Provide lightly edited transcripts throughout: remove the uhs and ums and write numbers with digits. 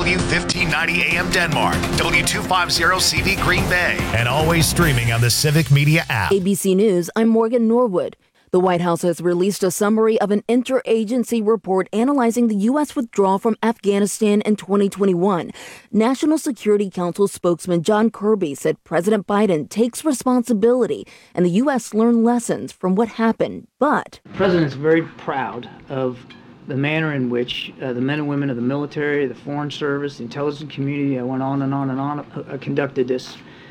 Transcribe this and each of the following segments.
W1590 AM Denmark, W250CV Green Bay, and always streaming on the Civic Media app. ABC News, I'm Morgan Norwood. The White House has released a summary of an interagency report analyzing the U.S. withdrawal from Afghanistan in 2021. National Security Council spokesman John Kirby said President Biden takes responsibility and the U.S. learned lessons from what happened. But the president is very proud of the manner in which the men and women of the military, the Foreign Service, the intelligence community, I went on and on and on, conducted this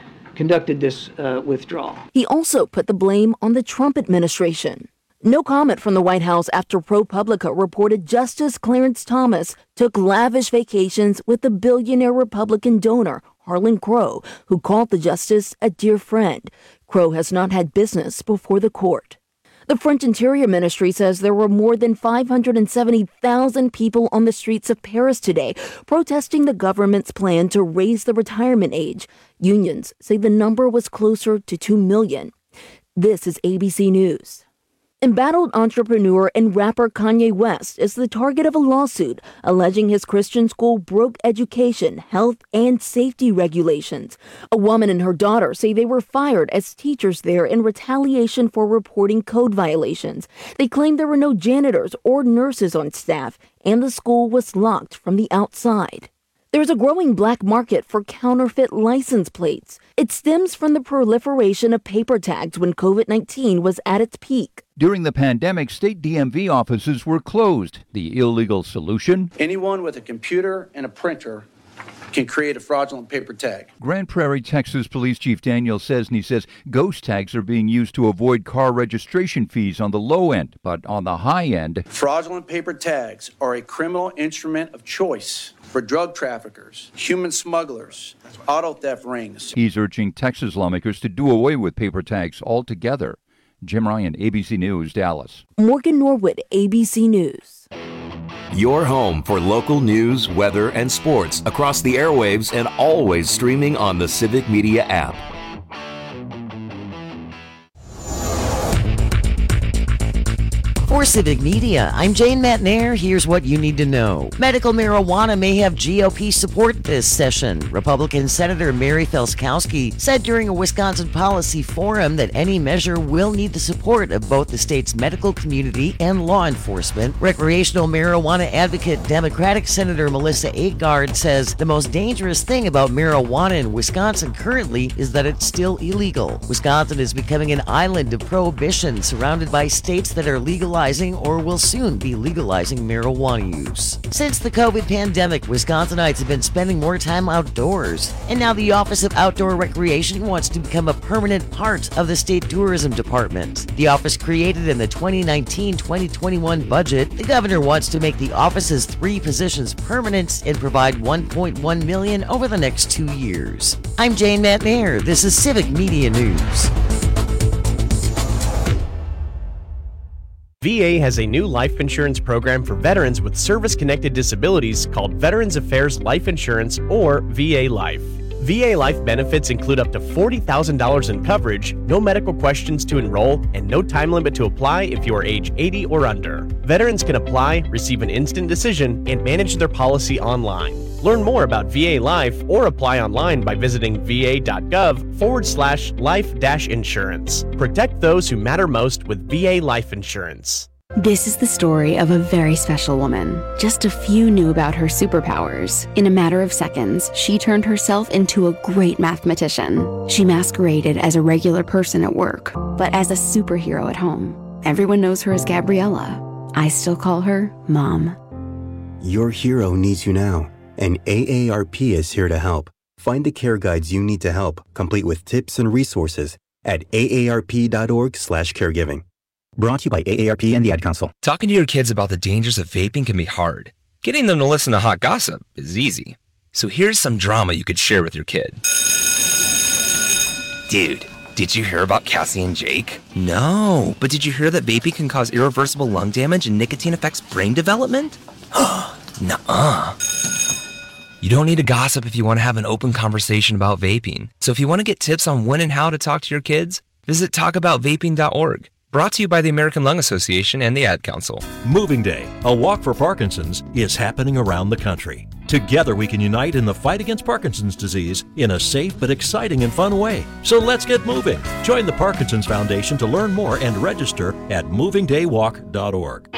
withdrawal. He also put the blame on the Trump administration. No comment from the White House after ProPublica reported Justice Clarence Thomas took lavish vacations with the billionaire Republican donor Harlan Crow, who called the justice a dear friend. Crow has not had business before the court. The French Interior Ministry says there were more than 570,000 people on the streets of Paris today, protesting the government's plan to raise the retirement age. Unions say the number was closer to 2 million. This is ABC News. Embattled entrepreneur and rapper Kanye West is the target of a lawsuit alleging his Christian school broke education, health, and safety regulations. A woman and her daughter say they were fired as teachers there in retaliation for reporting code violations. They claim there were no janitors or nurses on staff, and the school was locked from the outside. There's a growing black market for counterfeit license plates. It stems from the proliferation of paper tags when COVID-19 was at its peak. During the pandemic, state DMV offices were closed. The illegal solution? Anyone with a computer and a printer can create a fraudulent paper tag. Grand Prairie, Texas Police Chief Daniel Cesny says ghost tags are being used to avoid car registration fees on the low end, but on the high end, fraudulent paper tags are a criminal instrument of choice for drug traffickers, human smugglers, auto theft rings. He's urging Texas lawmakers to do away with paper tags altogether. Jim Ryan, ABC News, Dallas. Morgan Norwood, ABC News. Your home for local news, weather, and sports across the airwaves and always streaming on the Civic Media app. For Civic Media, I'm Jane Matnair. Here's what you need to know. Medical marijuana may have GOP support this session. Republican Senator Mary Felskowski said during a Wisconsin policy forum that any measure will need the support of both the state's medical community and law enforcement. Recreational marijuana advocate Democratic Senator Melissa Agard says the most dangerous thing about marijuana in Wisconsin currently is that it's still illegal. Wisconsin is becoming an island of prohibition surrounded by states that are legalizing or will soon be legalizing marijuana use. Since the COVID pandemic, Wisconsinites have been spending more time outdoors, and now the Office of Outdoor Recreation wants to become a permanent part of the state tourism department. The office created in the 2019-2021 budget, the governor wants to make the office's 3 positions permanent and provide $1.1 million over the next 2 years. I'm Jane Matnair. This is Civic Media News. VA has a new life insurance program for veterans with service-connected disabilities called Veterans Affairs Life Insurance, or VA Life. VA Life benefits include up to $40,000 in coverage, no medical questions to enroll, and no time limit to apply if you are age 80 or under. Veterans can apply, receive an instant decision, and manage their policy online. Learn more about VA Life or apply online by visiting va.gov/life-insurance. Protect those who matter most with VA Life Insurance. This is the story of a very special woman. Just a few knew about her superpowers. In a matter of seconds, she turned herself into a great mathematician. She masqueraded as a regular person at work, but as a superhero at home. Everyone knows her as Gabriella. I still call her Mom. Your hero needs you now, and AARP is here to help. Find the care guides you need to help, complete with tips and resources at aarp.org/caregiving. Brought to you by AARP and the Ad Council. Talking to your kids about the dangers of vaping can be hard. Getting them to listen to hot gossip is easy. So here's some drama you could share with your kid. Dude, did you hear about Cassie and Jake? No, but did you hear that vaping can cause irreversible lung damage and nicotine affects brain development? Nuh-uh. You don't need to gossip if you want to have an open conversation about vaping. So if you want to get tips on when and how to talk to your kids, visit talkaboutvaping.org. Brought to you by the American Lung Association and the Ad Council. Moving Day, a walk for Parkinson's, is happening around the country. Together we can unite in the fight against Parkinson's disease in a safe but exciting and fun way. So let's get moving. Join the Parkinson's Foundation to learn more and register at movingdaywalk.org.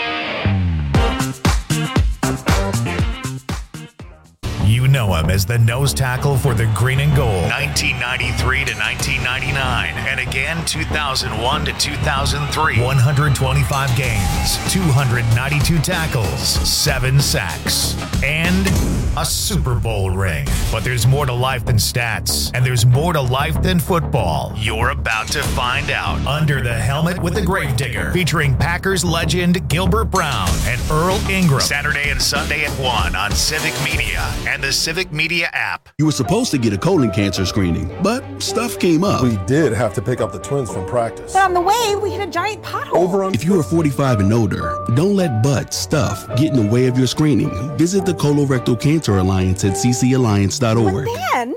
You know him as the nose tackle for the Green and Gold, 1993 to 1999, and again 2001 to 2003. 125 games, 292 tackles, 7 sacks, and a Super Bowl ring. But there's more to life than stats, and there's more to life than football. You're about to find out. Under the Helmet with the Gravedigger, featuring Packers legend Gilbert Brown and Earl Ingram. Saturday and Sunday at 1 on Civic Media and the Civic Media app. You were supposed to get a colon cancer screening, but stuff came up. We did have to pick up the twins from practice. But on the way, we hit a giant pothole. If you are 45 and older, don't let stuff get in the way of your screening. Visit the Colorectal Cancer Alliance at ccalliance.org. But then...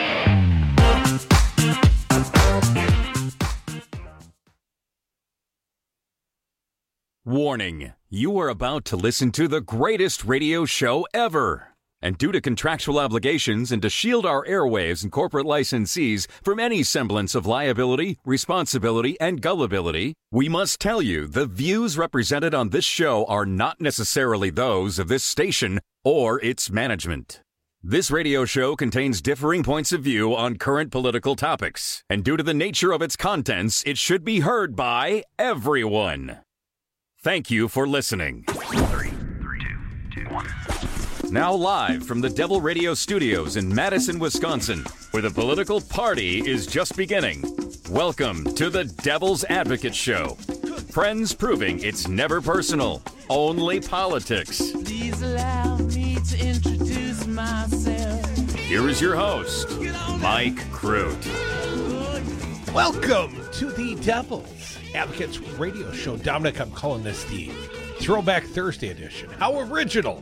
Warning, you are about to listen to the greatest radio show ever. And due to contractual obligations and to shield our airwaves and corporate licensees from any semblance of liability, responsibility, and gullibility, we must tell you the views represented on this show are not necessarily those of this station or its management. This radio show contains differing points of view on current political topics, and due to the nature of its contents, it should be heard by everyone. Thank you for listening. 3, 2, 1. Now live from the Devil Radio Studios in Madison, Wisconsin, where the political party is just beginning. Welcome to the Devil's Advocate Show. Friends proving it's never personal, only politics. Please allow me to introduce myself. Here is your host, Mike Crute. Welcome to the Devil's Advocates Radio Show. Dominic, I'm calling this the Throwback Thursday edition. How original.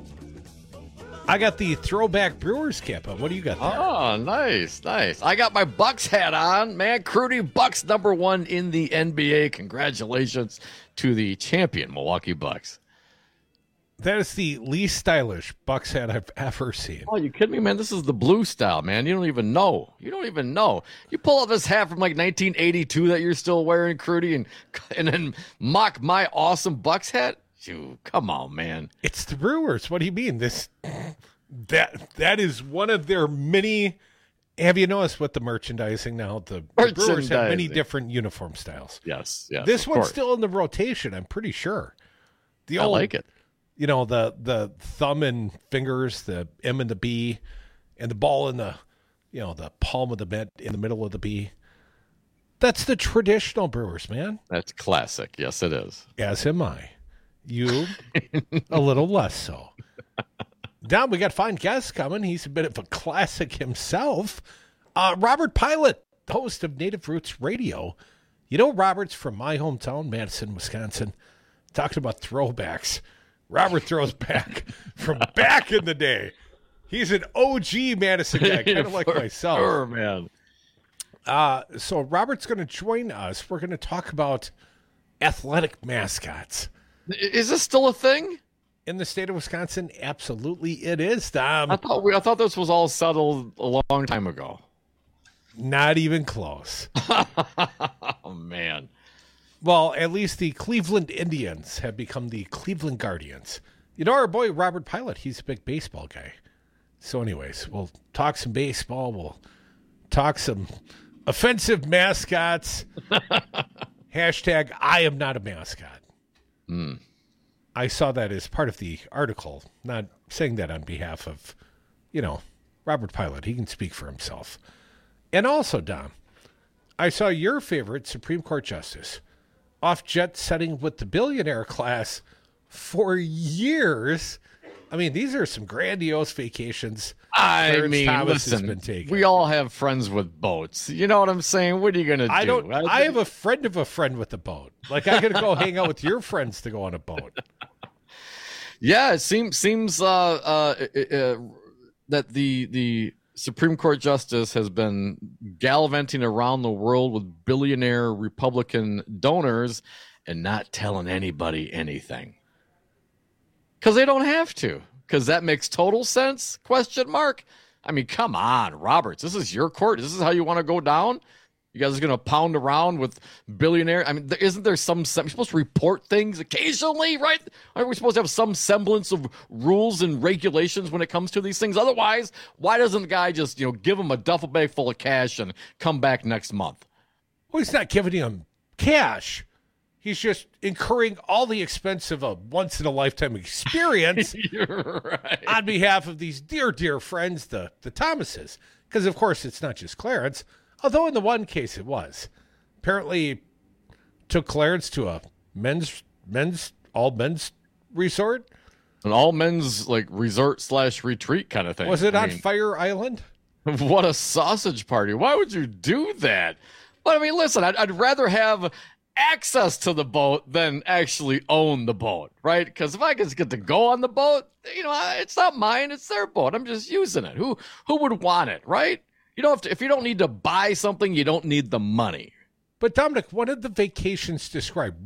I got the Throwback Brewers cap on. What do you got there? Oh, nice. I got my Bucks hat on. Man, Crudy, Bucks #1 in the NBA. Congratulations to the champion Milwaukee Bucks. That is the least stylish Bucks hat I've ever seen. Oh, you kidding me, man? This is the blue style, man. You don't even know. You pull out this hat from like 1982 that you're still wearing, Crudy, and then mock my awesome Bucks hat? Come on, man. It's the Brewers. What do you mean? That is one of their many. Have you noticed with the merchandising now? The Brewers have many different uniform styles. Yes. This one's still in the rotation, I'm pretty sure. I like it. You know, the thumb and fingers, the M and the B, and the ball in the palm of the mitt in the middle of the B. That's the traditional Brewers, man. That's classic. Yes, it is. As am I. You, a little less so. Now we got fine guests coming. He's a bit of a classic himself. Robert Pilot, host of Native Roots Radio. You know, Robert's from my hometown, Madison, Wisconsin. Talking about throwbacks. Robert throws back from back in the day. He's an OG Madison guy, kind of like myself. Sure, man. So Robert's going to join us. We're going to talk about athletic mascots. Is this still a thing? In the state of Wisconsin, absolutely it is, Dom. I thought this was all settled a long time ago. Not even close. Oh, man. Well, at least the Cleveland Indians have become the Cleveland Guardians. You know our boy Robert Pilot, he's a big baseball guy. So anyways, we'll talk some baseball. We'll talk some offensive mascots. Hashtag I am not a mascot. I saw that as part of the article, not saying that on behalf of, Robert Pilot. He can speak for himself. And also, Dom, I saw your favorite Supreme Court justice off jet setting with the billionaire class for years. I mean, these are some grandiose vacations. Listen, we all have friends with boats. You know what I'm saying? What are you going to do? I have a friend of a friend with a boat. Like, I got to go hang out with your friends to go on a boat. Yeah, it seems that the Supreme Court justice has been gallivanting around the world with billionaire Republican donors and not telling anybody anything. Because they don't have to. because that makes total sense? Question mark. I mean, come on, Roberts. This is your court. This is how you want to go down? You guys are going to pound around with billionaire. I mean, isn't there you're supposed to report things occasionally, right? Aren't we supposed to have some semblance of rules and regulations when it comes to these things? Otherwise, why doesn't the guy just, give him a duffel bag full of cash and come back next month? Well, he's not giving him cash. He's just incurring all the expense of a once-in-a-lifetime experience right. on behalf of these dear, dear friends, the Thomases. Because, of course, it's not just Clarence. Although in the one case it was. Apparently took Clarence to a all men's resort. An all men's resort/retreat kind of thing. Was it on Fire Island? What a sausage party. Why would you do that? But I mean, listen, I'd rather have access to the boat than actually own the boat, right? Because if I just get to go on the boat, it's not mine, it's their boat. I'm just using it. Who would want it, right? You don't have to, if you don't need to buy something, you don't need the money. But Dominic, one of the vacations described,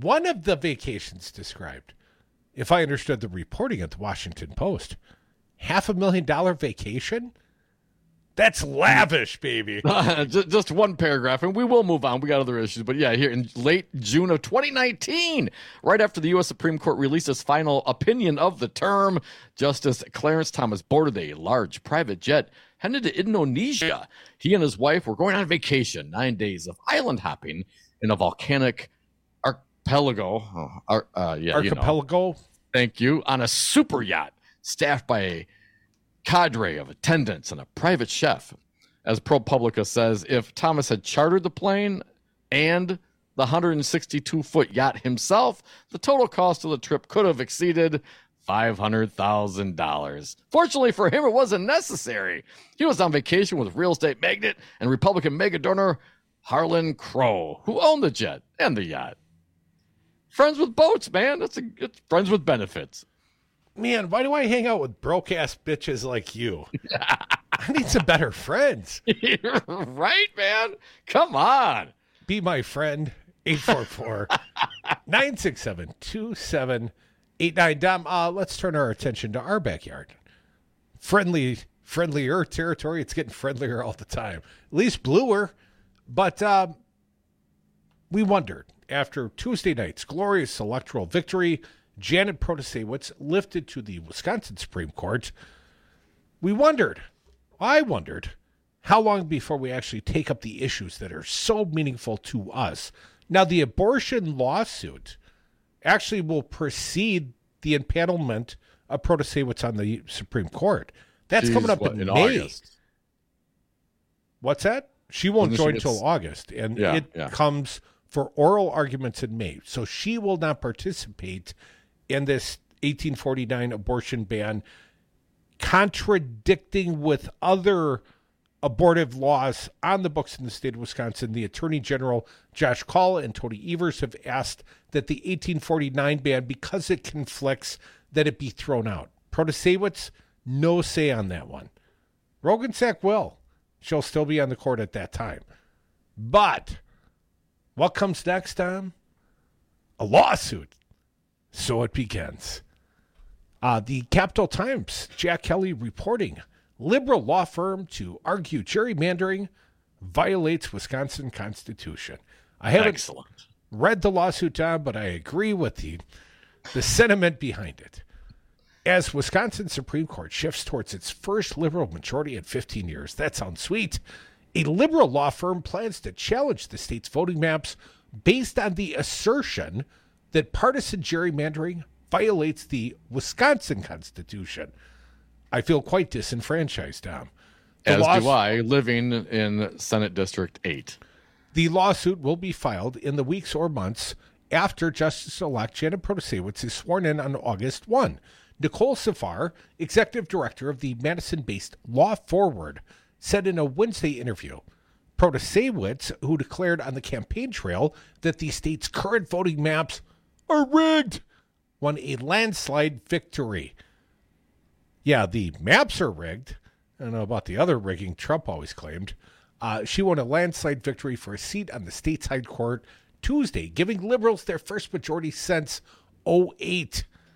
if I understood the reporting at the Washington Post, $500,000 vacation? That's lavish, baby. Just one paragraph, and we will move on. We got other issues. But yeah, here in late June of 2019, right after the U.S. Supreme Court released its final opinion of the term, Justice Clarence Thomas boarded a large private jet headed to Indonesia. He and his wife were going on vacation, 9 days of island hopping in a volcanic archipelago. Archipelago? Thank you. On a super yacht staffed by a cadre of attendants and a private chef. As ProPublica says, if Thomas had chartered the plane and the 162-foot yacht himself, the total cost of the trip could have exceeded $500,000. Fortunately for him, it wasn't necessary. He was on vacation with real estate magnate and Republican mega donor Harlan Crow, who owned the jet and the yacht. Friends with boats, man. It's friends with benefits. Man, why do I hang out with broke-ass bitches like you? I need some better friends. Right, man? Come on. Be my friend. 844-967-2789. Dom, let's turn our attention to our backyard. Friendlier territory. It's getting friendlier all the time. At least bluer. But we wondered, after Tuesday night's glorious electoral victory, Janet Protasewicz lifted to the Wisconsin Supreme Court, I wondered, how long before we actually take up the issues that are so meaningful to us. Now, the abortion lawsuit actually will precede the impanelment of Protasewicz on the Supreme Court. That's coming up in May. August. What's that? She won't join until August, and it comes for oral arguments in May. So she will not participate in this 1849 abortion ban, contradicting with other abortive laws on the books in the state of Wisconsin. The Attorney General, Josh Kaul, and Tony Evers have asked that the 1849 ban, because it conflicts, that it be thrown out. Protasewicz, no say on that one. Rogensack will. She'll still be on the court at that time. But what comes next, Tom? A lawsuit. So it begins. The Capital Times, Jack Kelly reporting, liberal law firm to argue gerrymandering violates Wisconsin Constitution. I haven't read the lawsuit, Tom, but I agree with the sentiment behind it. As Wisconsin Supreme Court shifts towards its first liberal majority in 15 years, that sounds sweet, a liberal law firm plans to challenge the state's voting maps based on the assertion that partisan gerrymandering violates the Wisconsin Constitution. I feel quite disenfranchised, Tom. As do I, living in Senate District 8. The lawsuit will be filed in the weeks or months after Justice-elect Janet Protasewicz is sworn in on August 1. Nicole Safar, executive director of the Madison-based Law Forward, said in a Wednesday interview, Protasewicz, who declared on the campaign trail that the state's current voting maps are rigged, won a landslide victory. Yeah, the maps are rigged. I don't know about the other rigging Trump always claimed. She won a landslide victory for a seat on the state's High Court Tuesday, giving liberals their first majority since 2008.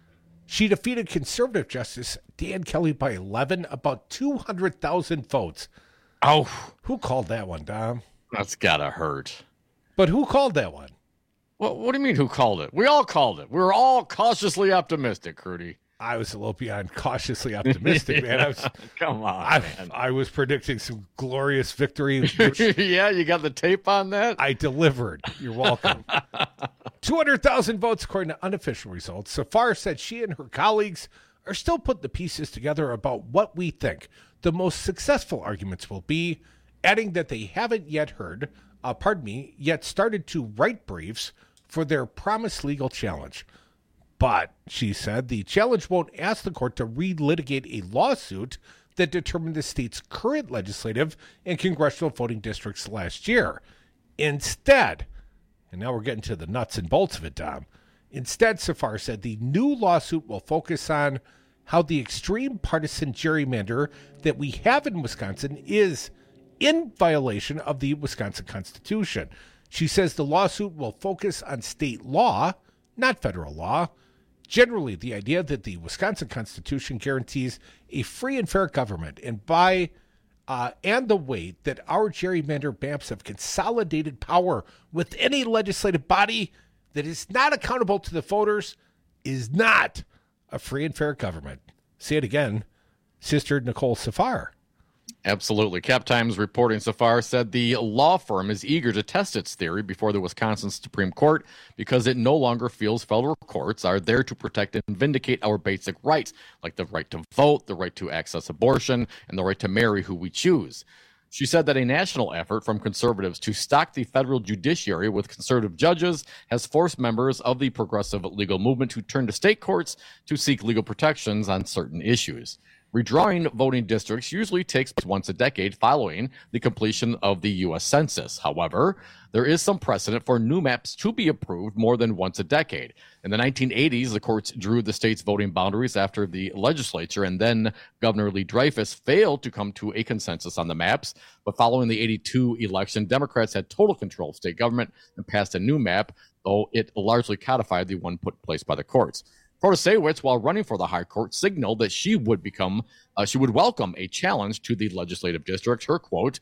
She defeated conservative Justice Dan Kelly by 11, about 200,000 votes. Oh. Who called that one, Dom? That's gotta hurt. But who called that one? Well, what do you mean who called it? We all called it. We were all cautiously optimistic, Crudy. I was a little beyond cautiously optimistic, man. Come on, man. I was predicting some glorious victory. Yeah, you got the tape on that? I delivered. You're welcome. 200,000 votes according to unofficial results. Safar said she and her colleagues are still putting the pieces together about what we think the most successful arguments will be, adding that they haven't yet yet started to write briefs for their promised legal challenge. But, she said, the challenge won't ask the court to relitigate a lawsuit that determined the state's current legislative and congressional voting districts last year. Instead, and now we're getting to the nuts and bolts of it, Dom. Instead, Safar said the new lawsuit will focus on how the extreme partisan gerrymander that we have in Wisconsin is in violation of the Wisconsin Constitution. She says the lawsuit will focus on state law, not federal law. Generally, the idea that the Wisconsin Constitution guarantees a free and fair government, and the way that our gerrymander maps have consolidated power with any legislative body that is not accountable to the voters is not a free and fair government. Say it again, Sister Nicole Safar. Absolutely. Cap Times reporting Safar said the law firm is eager to test its theory before the Wisconsin Supreme Court because it no longer feels federal courts are there to protect and vindicate our basic rights, like the right to vote, the right to access abortion, and the right to marry who we choose. She said that a national effort from conservatives to stock the federal judiciary with conservative judges has forced members of the progressive legal movement to turn to state courts to seek legal protections on certain issues. Redrawing voting districts usually takes place once a decade following the completion of the U.S. Census. However, there is some precedent for new maps to be approved more than once a decade. In the 1980s, the courts drew the state's voting boundaries after the legislature and then Governor Lee Dreyfus failed to come to a consensus on the maps. But following the 82 election, Democrats had total control of state government and passed a new map, though it largely codified the one put in place by the courts. Protasiewicz, while running for the High Court, signaled that she would welcome a challenge to the legislative district. Her quote,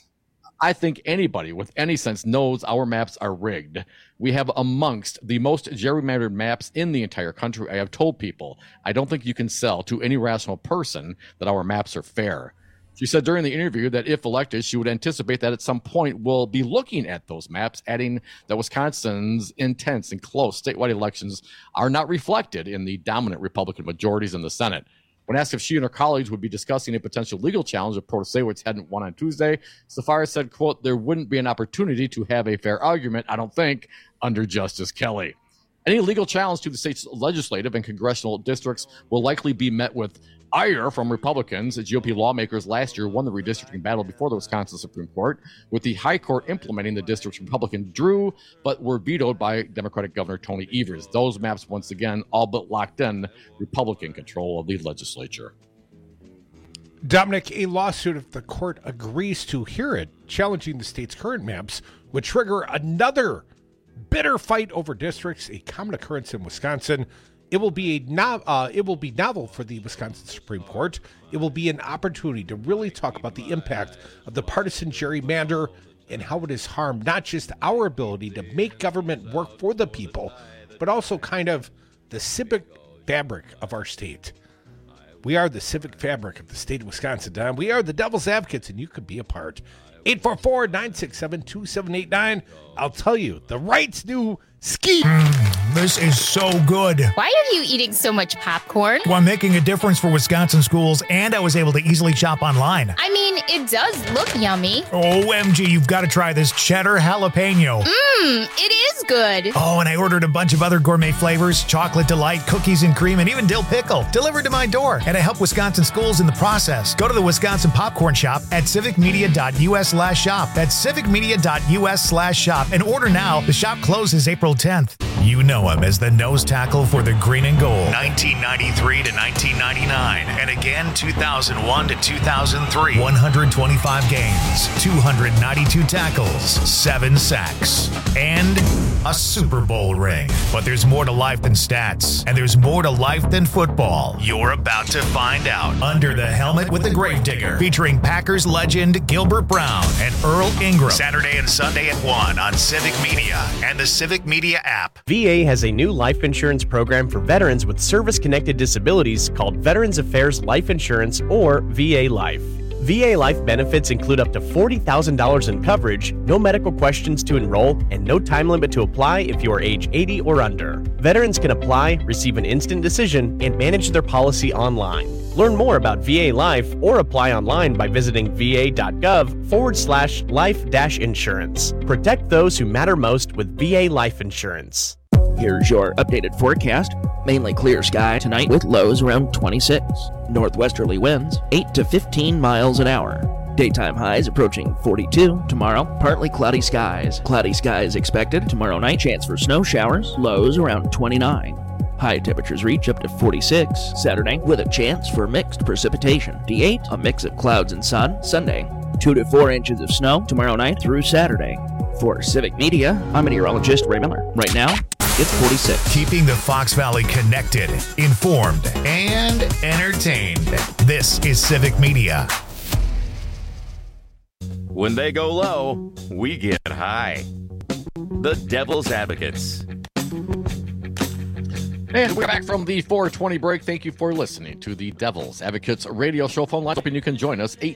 "I think anybody with any sense knows our maps are rigged. We have amongst the most gerrymandered maps in the entire country. I have told people, I don't think you can sell to any rational person that our maps are fair." She said during the interview that if elected, she would anticipate that at some point we'll be looking at those maps, adding that Wisconsin's intense and close statewide elections are not reflected in the dominant Republican majorities in the Senate. When asked if she and her colleagues would be discussing a potential legal challenge if Protasiewicz hadn't won on Tuesday, Safar said, quote, "There wouldn't be an opportunity to have a fair argument, I don't think, under Justice Kelly. Any legal challenge to the state's legislative and congressional districts will likely be met with ire from Republicans. GOP lawmakers last year won the redistricting battle before the Wisconsin Supreme Court, with the High Court implementing the districts Republicans drew, but were vetoed by Democratic Governor Tony Evers. Those maps, once again, all but locked in Republican control of the legislature. Dominic, a lawsuit, if the court agrees to hear it, challenging the state's current maps, would trigger another bitter fight over districts, a common occurrence in Wisconsin. It will be novel for the Wisconsin Supreme Court. It will be an opportunity to really talk about the impact of the partisan gerrymander and how it has harmed not just our ability to make government work for the people, but also kind of the civic fabric of our state. We are the civic fabric of the state of Wisconsin, Don. We are the devil's advocates, and you could be a part. 844-967-2789. I'll tell you, the right's new ski. This is so good. Why are you eating so much popcorn? Well, I'm making a difference for Wisconsin schools, and I was able to easily shop online. I mean, it does look yummy. OMG, you've got to try this cheddar jalapeno. It is good. Oh, and I ordered a bunch of other gourmet flavors, chocolate delight, cookies and cream, and even dill pickle, delivered to my door. And I help Wisconsin schools in the process. Go to the Wisconsin Popcorn Shop at civicmedia.us/shop. That's civicmedia.us/shop. And order now. The shop closes April 10th. You know him as the nose tackle for the Green and Gold, 1993 to 1999, and again 2001 to 2003. 125 games, 292 tackles, 7 sacks, and a Super Bowl ring. But there's more to life than stats, and there's more to life than football. You're about to find out. Under the Helmet with the Gravedigger, featuring Packers legend Gilbert Brown and Earl Ingram. Saturday and Sunday at 1 on Civic Media and the Civic Media app. VA has a new life insurance program for veterans with service-connected disabilities called Veterans Affairs Life Insurance, or VA Life. VA Life benefits include up to $40,000 in coverage, no medical questions to enroll, and no time limit to apply if you are age 80 or under. Veterans can apply, receive an instant decision, and manage their policy online. Learn more about VA Life or apply online by visiting va.gov/life-insurance. Protect those who matter most with VA Life Insurance. Here's your updated forecast. Mainly clear sky tonight with lows around 26. Northwesterly winds 8 to 15 miles an hour. Daytime highs approaching 42. Tomorrow, partly cloudy skies. Cloudy skies expected. Tomorrow night, chance for snow showers. Lows around 29. High temperatures reach up to 46. Saturday, with a chance for mixed precipitation. D8, a mix of clouds and sun. Sunday, 2 to 4 inches of snow tomorrow night through Saturday. For Civic Media, I'm meteorologist Ray Miller. Right now, it's 46. Keeping the Fox Valley connected, informed, and entertained. This is Civic Media. When they go low, we get high. The Devil's Advocates. And we're back from the 420 break. Thank you for listening to the Devil's Advocates radio show. Phone line, hoping you can join us.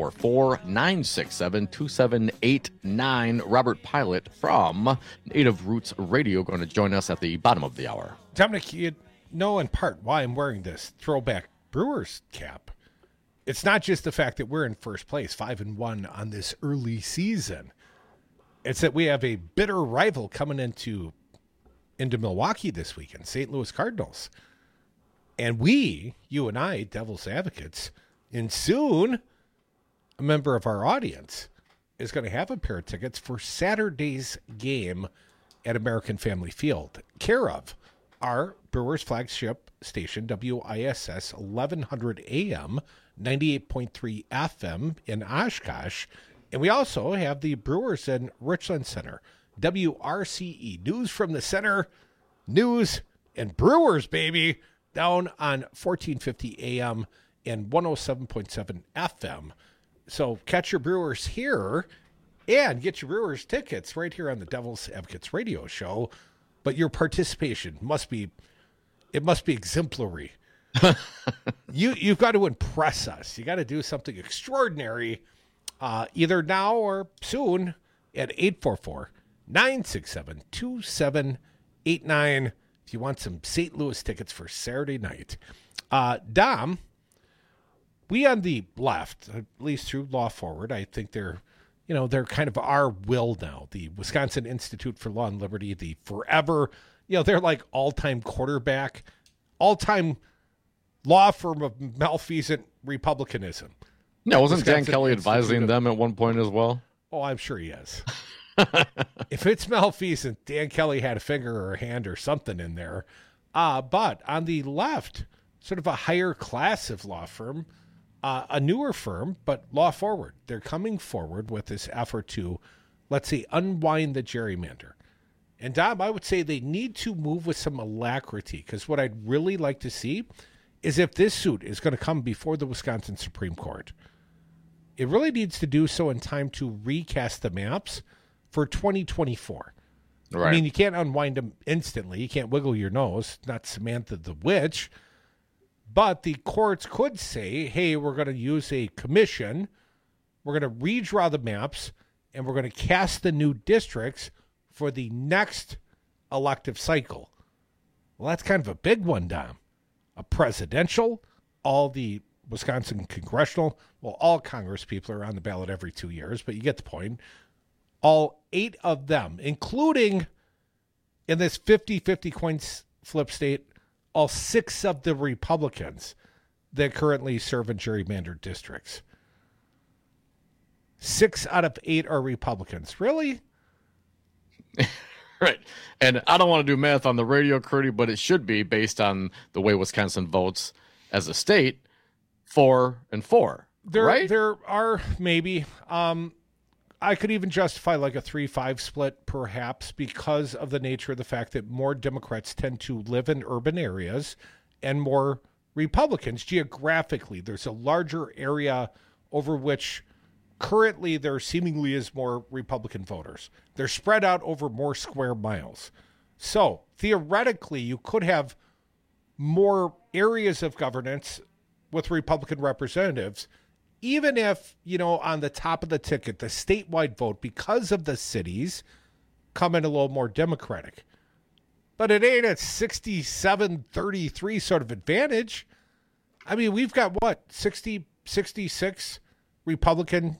844-967-2789. Robert Pilot from Native Roots Radio going to join us at the bottom of the hour. Dominic, you know in part why I'm wearing this throwback Brewers cap. It's not just the fact that we're in first place, 5-1 on this early season. It's that we have a bitter rival coming into Milwaukee this weekend, St. Louis Cardinals. And we, you and I, Devil's Advocates, and soon a member of our audience is going to have a pair of tickets for Saturday's game at American Family Field, care of our Brewers flagship station, WISS 1100 AM, 98.3 FM in Oshkosh. And we also have the Brewers in Richland Center, WRCE, News from the Center, News and Brewers, baby, down on 1450 AM and 107.7 FM. So catch your Brewers here and get your Brewers tickets right here on the Devil's Advocates radio show. But your participation must be exemplary. You've got to impress us. You got to do something extraordinary, either now or soon at 844-967-2789 if you want some St. Louis tickets for Saturday night. Dom, we on the left, at least through Law Forward, I think they're kind of our will now. The Wisconsin Institute for Law and Liberty, the forever, they're like all-time quarterback, all-time law firm of malfeasant republicanism. Yeah, wasn't Dan Kelly advising them at one point as well? Oh, I'm sure he is. If it's malfeasant, Dan Kelly had a finger or a hand or something in there. But on the left, sort of a higher class of law firm, a newer firm, but Law Forward. They're coming forward with this effort to, let's say, unwind the gerrymander. And Dom, I would say they need to move with some alacrity, because what I'd really like to see is if this suit is going to come before the Wisconsin Supreme Court, it really needs to do so in time to recast the maps for 2024. Right. I mean, you can't unwind them instantly. You can't wiggle your nose, not Samantha the Witch. But the courts could say, hey, we're going to use a commission, we're going to redraw the maps, and we're going to cast the new districts for the next elective cycle. Well, that's kind of a big one, Dom. A presidential, all the Wisconsin congressional, well, all Congress people are on the ballot every 2 years, but you get the point. All 8 of them, including in this 50-50 coin flip state, all 6 of the Republicans that currently serve in gerrymandered districts. 6 out of 8 are Republicans. Really? Right. And I don't want to do math on the radio, Curdy, but it should be based on the way Wisconsin votes as a state, 4 and 4. Right? There are maybe. I could even justify like a 3-5 split, perhaps, because of the nature of the fact that more Democrats tend to live in urban areas and more Republicans. Geographically, there's a larger area over which currently there seemingly is more Republican voters. They're spread out over more square miles. So theoretically, you could have more areas of governance with Republican representatives, even if, on the top of the ticket, the statewide vote, because of the cities, come in a little more Democratic. But it ain't a 67-33 sort of advantage. I mean, we've got, 66 Republican,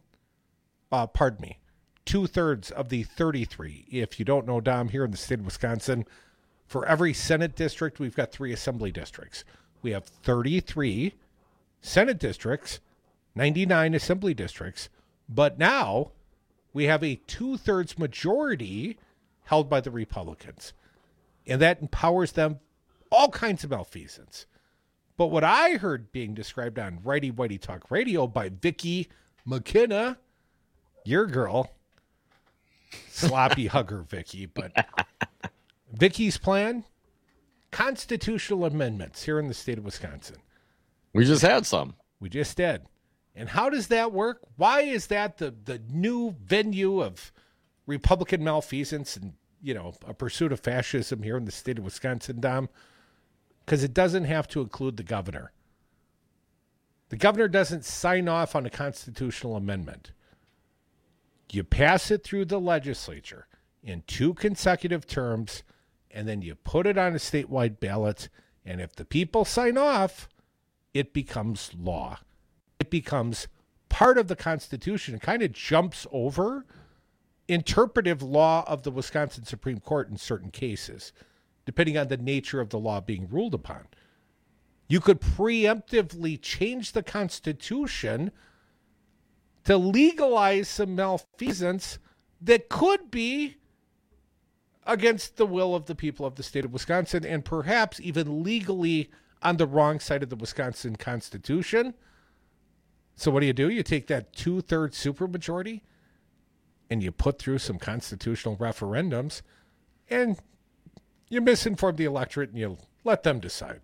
2/3 of the 33. If you don't know, Dom, here in the state of Wisconsin, for every Senate district, we've got 3 assembly districts. We have 33 Senate districts, 99 assembly districts, but now we have a 2/3 majority held by the Republicans, and that empowers them all kinds of malfeasance. But what I heard being described on Righty Whitey Talk Radio by Vicki McKenna, your girl, sloppy hugger Vicki, but Vicki's plan, constitutional amendments here in the state of Wisconsin. We just had some. We just did. And how does that work? Why is that the new venue of Republican malfeasance and, a pursuit of fascism here in the state of Wisconsin, Dom? Because it doesn't have to include the governor. The governor doesn't sign off on a constitutional amendment. You pass it through the legislature in 2 consecutive terms, and then you put it on a statewide ballot, and if the people sign off, it becomes law. It becomes part of the Constitution. It kind of jumps over interpretive law of the Wisconsin Supreme Court in certain cases, depending on the nature of the law being ruled upon. You could preemptively change the Constitution to legalize some malfeasance that could be against the will of the people of the state of Wisconsin, and perhaps even legally on the wrong side of the Wisconsin Constitution. So what do? You take that 2/3 supermajority and you put through some constitutional referendums, and you misinform the electorate and you let them decide.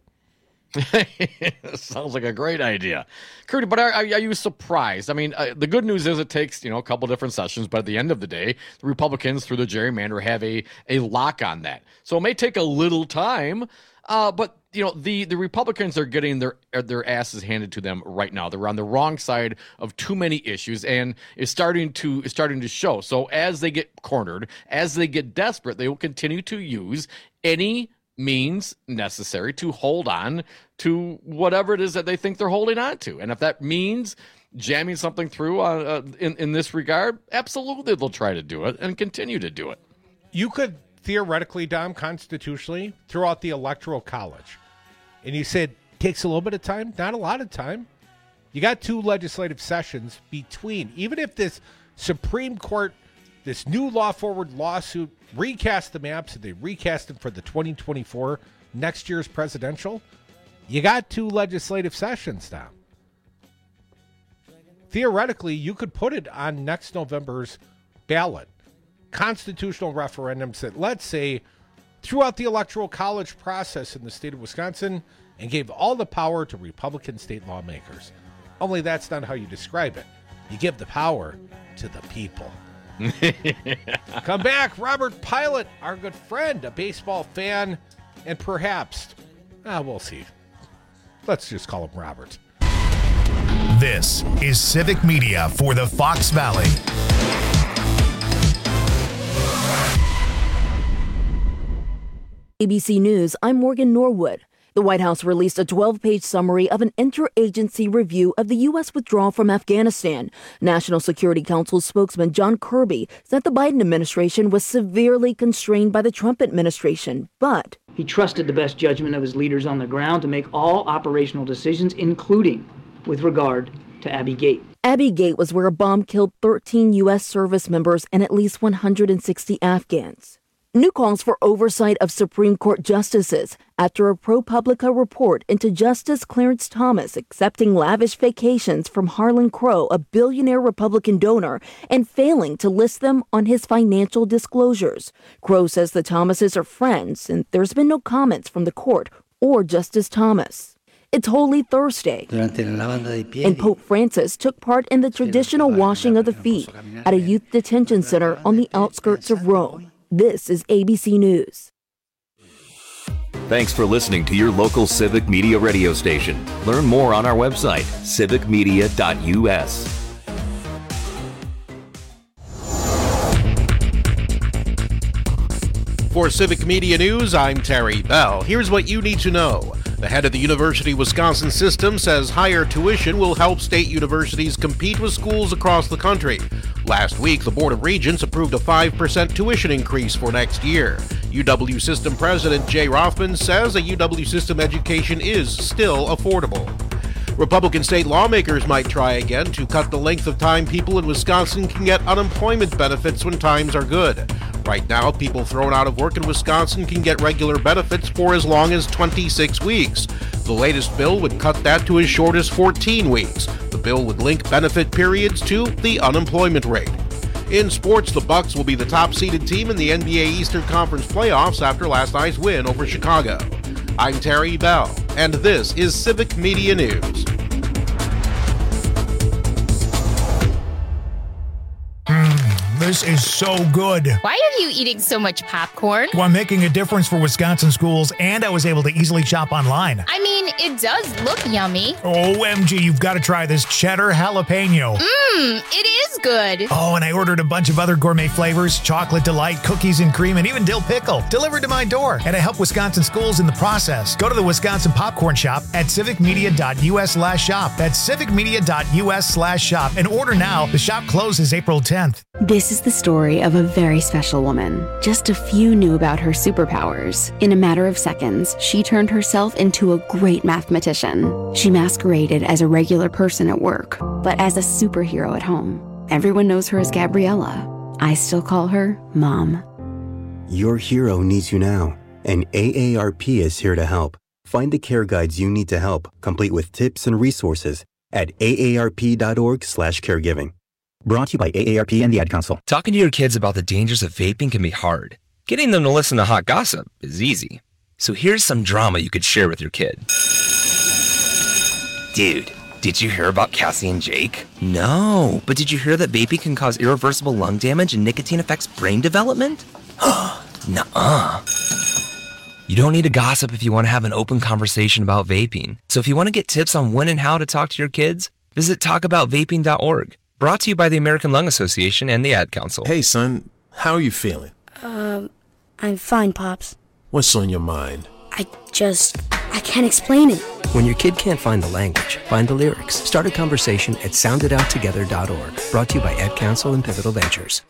Sounds like a great idea. Curdy, but are you surprised? I mean, the good news is it takes, a couple different sessions, but at the end of the day, the Republicans, through the gerrymander, have a lock on that. So it may take a little time, but, the Republicans are getting their asses handed to them right now. They're on the wrong side of too many issues, and it's starting to show. So as they get cornered, as they get desperate, they will continue to use any means necessary to hold on to whatever it is that they think they're holding on to. And if that means jamming something through in this regard, absolutely they'll try to do it and continue to do it. You could theoretically, Dom, constitutionally, throw out the Electoral College. And you said, takes a little bit of time, not a lot of time. You got 2 legislative sessions between. Even if this Supreme Court, this new law forward lawsuit, recast the maps and they recast them for the 2024 next year's presidential, you got 2 legislative sessions now. Theoretically, you could put it on next November's ballot. Constitutional referendums that, let's say, threw out the Electoral College process in the state of Wisconsin and gave all the power to Republican state lawmakers. Only that's not how you describe it. You give the power to the people. Come back, Robert Pilot, our good friend, a baseball fan, and perhaps, we'll see. Let's just call him Robert. This is Civic Media for the Fox Valley. ABC News, I'm Morgan Norwood. The White House released a 12-page summary of an interagency review of the U.S. withdrawal from Afghanistan. National Security Council spokesman John Kirby said the Biden administration was severely constrained by the Trump administration, but he trusted the best judgment of his leaders on the ground to make all operational decisions, including with regard to Abbey Gate. Abbey Gate was where a bomb killed 13 U.S. service members and at least 160 Afghans. New calls for oversight of Supreme Court justices after a ProPublica report into Justice Clarence Thomas accepting lavish vacations from Harlan Crow, a billionaire Republican donor, and failing to list them on his financial disclosures. Crow says the Thomases are friends, and there's been no comments from the court or Justice Thomas. It's Holy Thursday, and Pope Francis took part in the traditional washing of the feet at a youth detention center on the outskirts of Rome. This is ABC News. Thanks for listening to your local Civic Media radio station. Learn more on our website, civicmedia.us. For Civic Media News, I'm Terry Bell. Here's what you need to know. The head of the University of Wisconsin system says higher tuition will help state universities compete with schools across the country. Last week, the Board of Regents approved a 5% tuition increase for next year. UW System President Jay Rothman says a UW System education is still affordable. Republican state lawmakers might try again to cut the length of time people in Wisconsin can get unemployment benefits when times are good. Right now, people thrown out of work in Wisconsin can get regular benefits for as long as 26 weeks. The latest bill would cut that to as short as 14 weeks. The bill would link benefit periods to the unemployment rate. In sports, the Bucks will be the top-seeded team in the NBA Eastern Conference playoffs after last night's win over Chicago. I'm Terry Bell, and this is Civic Media News. This is so good. Why are you eating so much popcorn? Well, I'm making a difference for Wisconsin schools, and I was able to easily shop online. I mean, it does look yummy. OMG, you've got to try this cheddar jalapeno. It is good. Oh, and I ordered a bunch of other gourmet flavors, chocolate delight, cookies and cream, and even dill pickle, delivered to my door. And I help Wisconsin schools in the process. Go to the Wisconsin Popcorn Shop at civicmedia.us/shop. That's civicmedia.us/shop. And order now. The shop closes April 10th. This is the story of a very special woman. Just a few knew about her superpowers. In a matter of seconds, she turned herself into a great mathematician. She masqueraded as a regular person at work, but as a superhero at home. Everyone knows her as Gabriella. I still call her Mom. Your hero needs you now, and AARP is here to help. Find the care guides you need to help, complete with tips and resources at aarp.org/caregiving. Brought to you by AARP and the Ad Council. Talking to your kids about the dangers of vaping can be hard. Getting them to listen to hot gossip is easy. So here's some drama you could share with your kid. Dude, did you hear about Cassie and Jake? No, but did you hear that vaping can cause irreversible lung damage and nicotine affects brain development? Nuh-uh. You don't need to gossip if you want to have an open conversation about vaping. So if you want to get tips on when and how to talk to your kids, visit talkaboutvaping.org. Brought to you by the American Lung Association and the Ad Council. Hey, son, how are you feeling? I'm fine, Pops. What's on your mind? I can't explain it. When your kid can't find the language, find the lyrics. Start a conversation at soundidouttogether.org. Brought to you by Ad Council and Pivotal Ventures.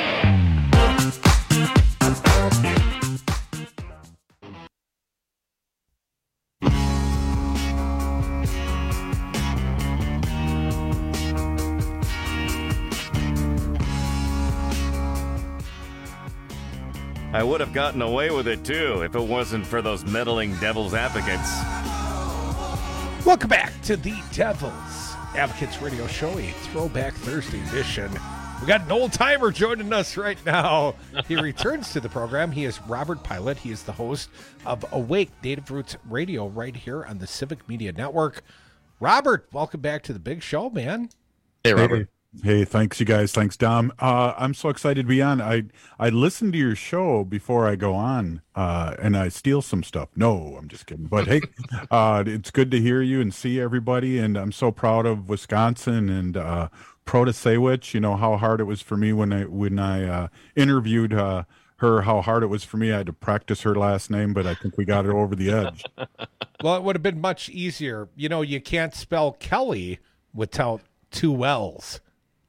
I would have gotten away with it, too, if it wasn't for those meddling devil's advocates. Welcome back to the Devil's Advocates Radio Show, a Throwback Thursday edition. We got an old-timer joining us right now. He returns to the program. He is Robert Pilot. He is the host of Awake Native Roots Radio right here on the Civic Media Network. Robert, welcome back to the big show, man. Hey, Robert. Hey, thanks, you guys. Thanks, Dom. I'm so excited to be on. I listen to your show before I go on, and I steal some stuff. No, I'm just kidding. But hey, it's good to hear you and see everybody, and I'm so proud of Wisconsin and Protasewicz. You know how hard it was for me when I interviewed her. How hard it was for me. I had to practice her last name, but I think we got it over the edge. Well, it would have been much easier. You know, you can't spell Kelly without two L's.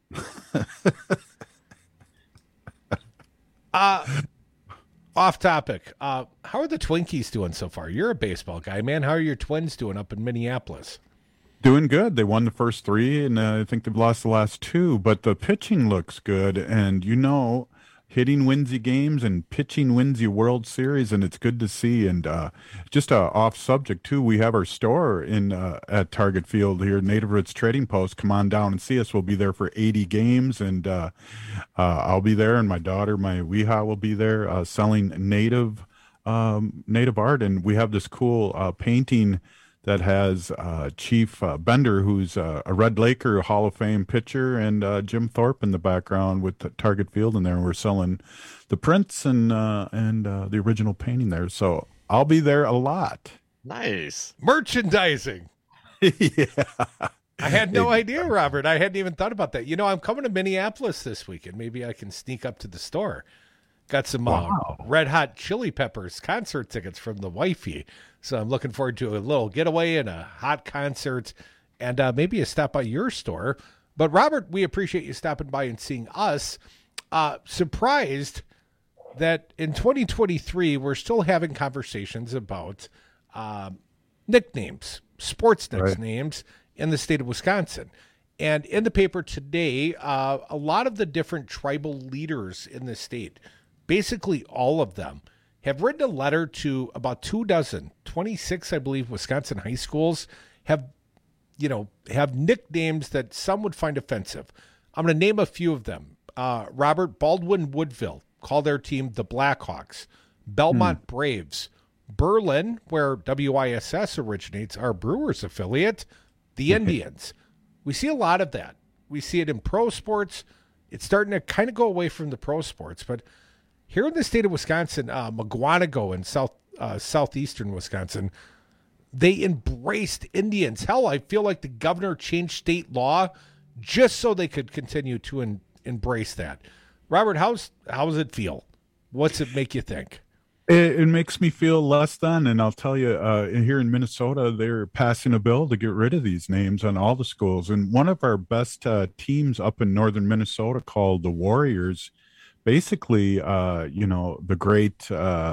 Off topic. How are the Twinkies doing so far? You're a baseball guy, man. How are your Twins doing up in Minneapolis? Doing good. They won the first three, and I think they've lost the last two, but the pitching looks good. And, you know, hitting wins you games and pitching wins you World Series, and it's good to see. And just off subject too, we have our store in at Target Field here, Native Roots Trading Post. Come on down and see us. We'll be there for 80 games, and I'll be there, and my daughter, my Weeha, will be there selling native art. And we have this cool painting that has Chief Bender, who's a Red Laker Hall of Fame pitcher, and Jim Thorpe in the background with the Target Field in there. And we're selling the prints and the original painting there. So I'll be there a lot. Nice. Merchandising. Yeah. I had no idea, Robert. I hadn't even thought about that. I'm coming to Minneapolis this weekend. Maybe I can sneak up to the store. Got some Red Hot Chili Peppers concert tickets from the wifey. So I'm looking forward to a little getaway and a hot concert and maybe a stop by your store. But Robert, we appreciate you stopping by and seeing us. Surprised that in 2023, we're still having conversations about nicknames, sports nicknames in the state of Wisconsin. And in the paper today, a lot of the different tribal leaders in the state, basically all of them, have written a letter to about 26, I believe, Wisconsin high schools have nicknames that some would find offensive. I'm going to name a few of them. Robert, Baldwin Woodville, call their team the Blackhawks. Belmont Braves. Berlin, where WISS originates, our Brewers affiliate, the Indians. We see a lot of that. We see it in pro sports. It's starting to kind of go away from the pro sports, but here in the state of Wisconsin, Mugwanago in southeastern Wisconsin, they embraced Indians. Hell, I feel like the governor changed state law just so they could continue to embrace that. Robert, how's it feel? What's it make you think? It makes me feel less than, and I'll tell you, here in Minnesota, they're passing a bill to get rid of these names on all the schools. And one of our best teams up in northern Minnesota, called the Warriors, basically, the great,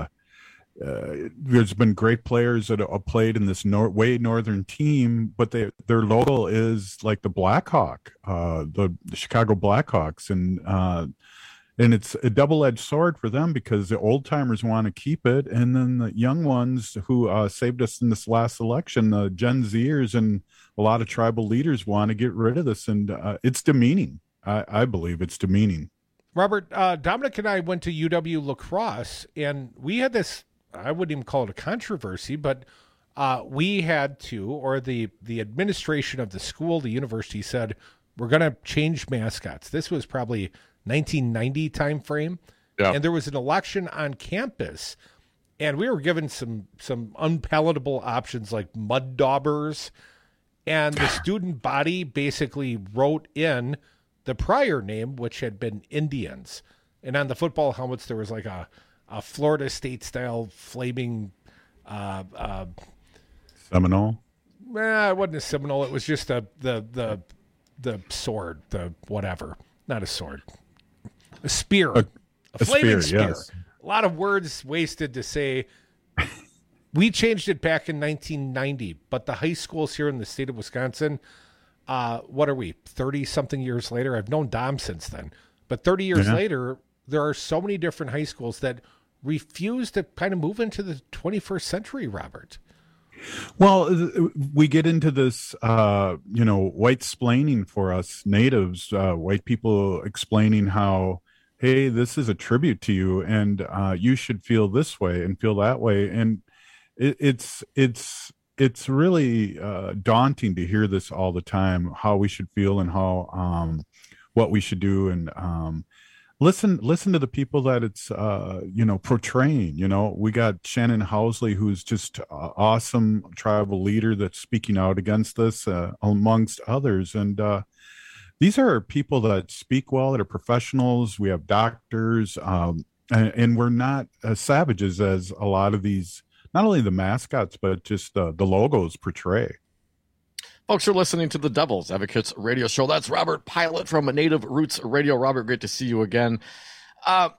there's been great players that have played in this way northern team, but their logo is like the Blackhawk, the Chicago Blackhawks. And it's a double-edged sword for them because the old-timers want to keep it, and then the young ones who saved us in this last election, the Gen Zers and a lot of tribal leaders, want to get rid of this, and it's demeaning. I believe it's demeaning. Robert, Dominic and I went to UW La Crosse, and we had this, I wouldn't even call it a controversy, but we had to, or the administration of the school, the university, said, we're going to change mascots. This was probably 1990 time frame. Yeah. And there was an election on campus, and we were given some unpalatable options like mud daubers, and the student body basically wrote in the prior name, which had been Indians. And on the football helmets, there was like a Florida State style flaming Seminole. It wasn't a Seminole. It was just the sword, the whatever, not a sword. A spear. A flaming spear. Yes. A lot of words wasted to say. We changed it back in 1990, but the high schools here in the state of Wisconsin, what are we, 30-something years later? I've known Dom since then. But 30 years later, there are so many different high schools that refuse to kind of move into the 21st century, Robert. Well, we get into this, white-splaining for us natives, white people explaining how, hey, this is a tribute to you, and you should feel this way and feel that way. And it's really daunting to hear this all the time, how we should feel and how what we should do. And listen to the people that it's portraying. We got Shannon Housley, who's just an awesome tribal leader that's speaking out against this, amongst others. And these are people that speak well, that are professionals. We have doctors, and we're not as savages as a lot of these, not only the mascots, but just the logos portray. Folks, you're listening to the Devil's Advocates radio show. That's Robert Pilot from Native Roots Radio. Robert, great to see you again. Well,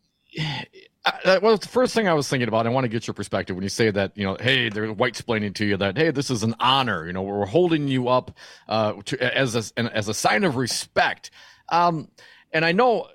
the first thing I was thinking about, I want to get your perspective when you say that, hey, they're white-splaining to you that, hey, this is an honor. We're holding you up as a sign of respect. And I know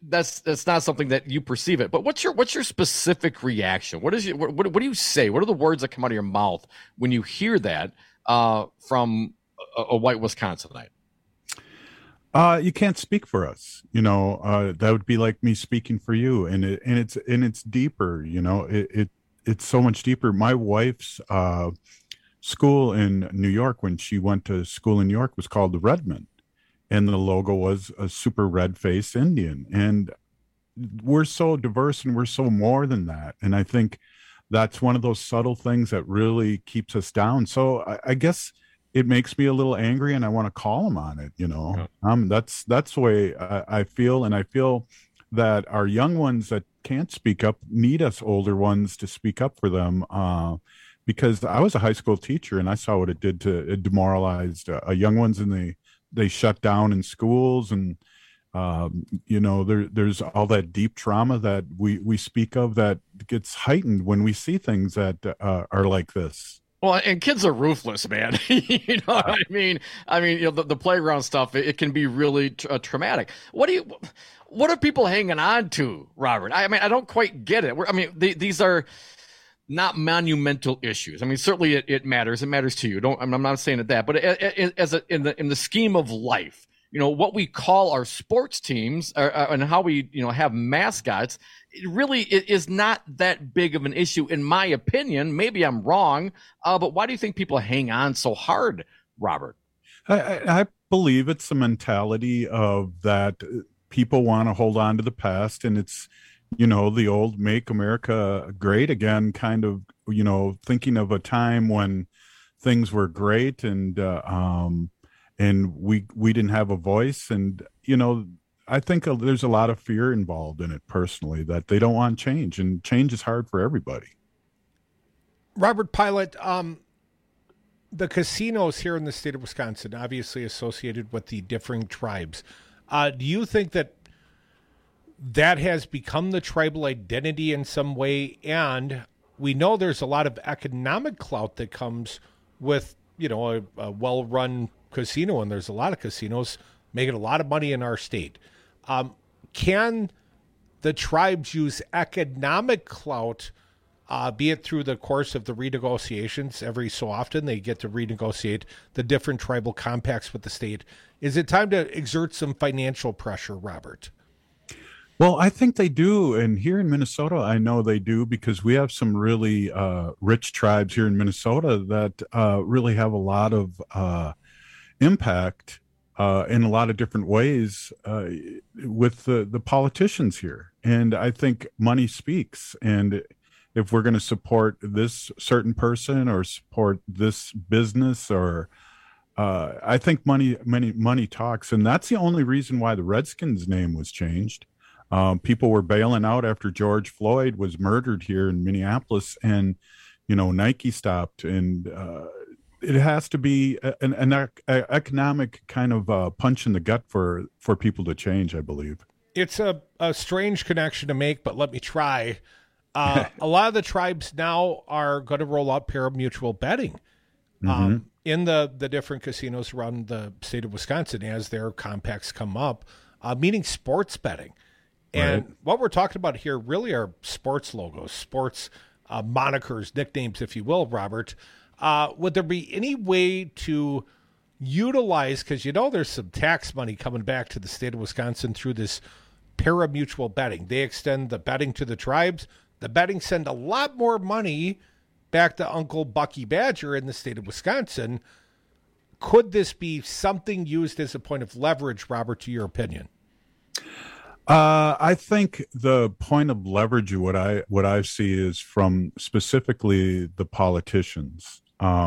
that's not something that you perceive it. But what's your specific reaction? What do you say? What are the words that come out of your mouth when you hear that from a white Wisconsinite? You can't speak for us, that would be like me speaking for you. And it's deeper, it's so much deeper. My wife's school in New York, when she went to school in New York, was called the Redmen, and the logo was a super red-faced Indian. And we're so diverse, and we're so more than that. And I think that's one of those subtle things that really keeps us down. So I guess it makes me a little angry, and I want to call them on it. That's the way I feel. And I feel that our young ones that can't speak up need us older ones to speak up for them. Because I was a high school teacher, and I saw what it did to, it demoralized young ones, and they shut down in schools. And, there's all that deep trauma that we speak of that gets heightened when we see things that are like this. Well, and kids are ruthless, man. You know what I mean? The playground stuff, it can be really traumatic. What are people hanging on to, Robert? I don't quite get it. These are not monumental issues. Certainly it matters. It matters to you. I'm not saying that, but in the scheme of life, what we call our sports teams and how we, have mascots, it is not that big of an issue, in my opinion. Maybe I'm wrong, but why do you think people hang on so hard, Robert? I believe it's the mentality of that people want to hold on to the past, and it's, the old "Make America Great Again" kind of, thinking of a time when things were great, and we didn't have a voice. And, I think there's a lot of fear involved in it personally, that they don't want change, and change is hard for everybody. Robert Pilot, the casinos here in the state of Wisconsin, obviously associated with the differing tribes. Do you think that has become the tribal identity in some way? And we know there's a lot of economic clout that comes with, a well-run casino, and there's a lot of casinos making a lot of money in our state. Can the tribes use economic clout, be it through the course of the renegotiations? Every so often they get to renegotiate the different tribal compacts with the state. Is it time to exert some financial pressure, Robert? Well, I think they do. And here in Minnesota, I know they do, because we have some really rich tribes here in Minnesota that really have a lot of impact in a lot of different ways with the politicians here. And I think money speaks. And if we're going to support this certain person or support this business, or I think money talks. And that's the only reason why the Redskins name was changed. People were bailing out after George Floyd was murdered here in Minneapolis, and, Nike stopped. And it has to be an economic kind of punch in the gut for people to change, I believe. It's a strange connection to make, but let me try. A lot of the tribes now are going to roll out pari-mutuel betting in the different casinos around the state of Wisconsin as their compacts come up, meaning sports betting. And right. What we're talking about here really are sports logos, sports monikers, nicknames, if you will, Robert. Would there be any way to utilize, because there's some tax money coming back to the state of Wisconsin through this pari-mutuel betting. They extend the betting to the tribes. The betting send a lot more money back to Uncle Bucky Badger in the state of Wisconsin. Could this be something used as a point of leverage, Robert, to your opinion? I think the point of leverage, what I see is from specifically the politicians.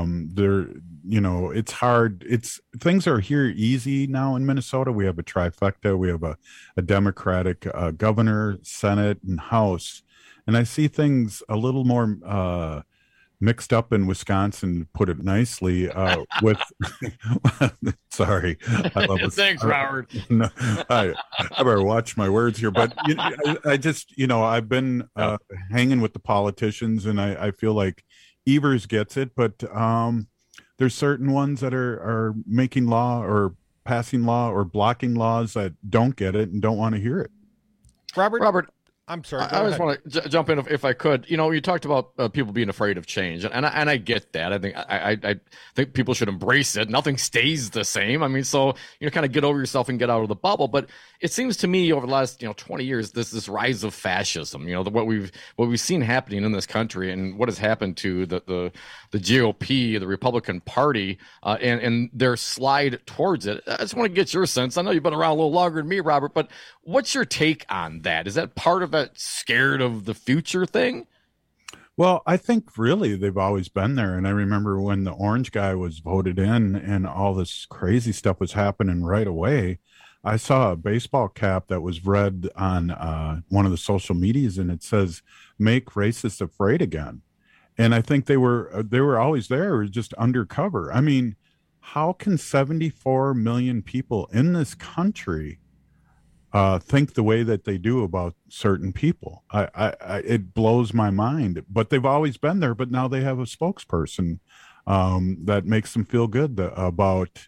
It's hard. Things are here easy now in Minnesota. We have a trifecta. We have a Democratic governor, Senate, and House. And I see things a little more mixed up in Wisconsin, to put it nicely, with sorry. I love Thanks, Robert. No, I better watch my words here, but I just, I've been hanging with the politicians, and I feel like Evers gets it, but there's certain ones that are making law or passing law or blocking laws that don't get it and don't want to hear it. Robert, I'm sorry. I just want to jump in if I could. You talked about people being afraid of change, and I get that. I think I think people should embrace it. Nothing stays the same. I mean, so kind of get over yourself and get out of the bubble. But it seems to me over the last 20 years, this rise of fascism. What we've seen happening in this country, and what has happened to the GOP, the Republican Party, and their slide towards it. I just want to get your sense. I know you've been around a little longer than me, Robert, but what's your take on that? Is that part of that scared of the future thing? Well, I think really they've always been there. And I remember when the orange guy was voted in and all this crazy stuff was happening right away, I saw a baseball cap that was read on one of the social medias, and it says, "Make racists afraid again." And I think they were always there, just undercover. I mean, how can 74 million people in this country think the way that they do about certain people? It blows my mind. But they've always been there. But now they have a spokesperson that makes them feel good about,